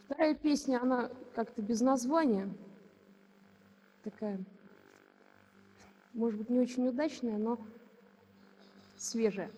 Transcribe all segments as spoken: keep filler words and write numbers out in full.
Вторая песня, она как-то без названия, такая, может быть, не очень удачная, но свежая.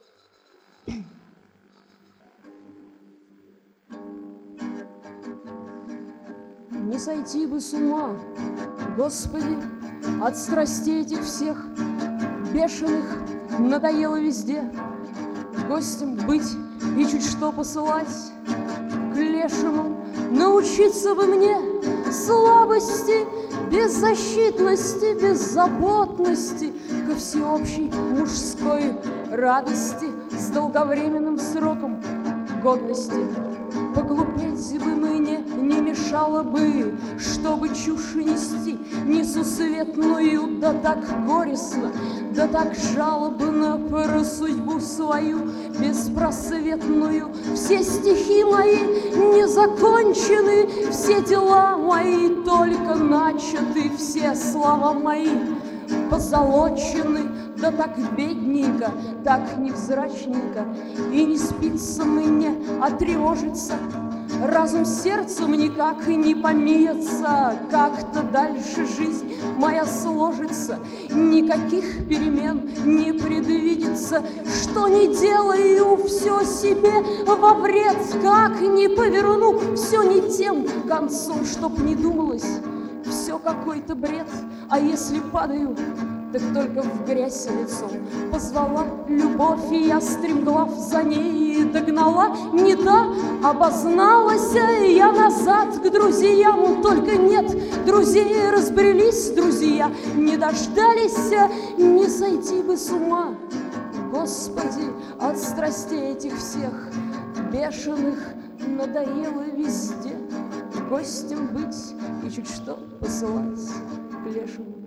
Не сойти бы с ума, Господи, от страстей этих всех бешеных, надоело везде гостем быть и чуть что посылать к лешему. Научиться бы мне слабости, беззащитности, беззаботности, ко всеобщей мужской радости с долговременным сроком годности. Поглупеть бы мне не мешало бы, чтобы чушь нести несусветную, да так горестно, да так жалобно про судьбу свою беспросветную. Все стихи мои не закончены, все дела мои только начаты, все слова мои позолочены, да так бедненько, так невзрачненько, и не спится мне, а тревожится. Разум сердцем никак и не помеется, как-то дальше жизнь моя сложится, никаких перемен не предвидится. Что не делаю, все себе во вред, как не поверну, все не тем концом, чтоб не думалось, все какой-то бред. А если падаю, так только в грязь лицом. Позвала любовь, и я стремглав за ней догнала. Не та обозналась я назад к друзьям, только нет друзей, разбрелись друзья, не дождались. Не сойти бы с ума, Господи, от страстей этих всех бешеных, надоело везде гостем быть и чуть что посылать к лешему.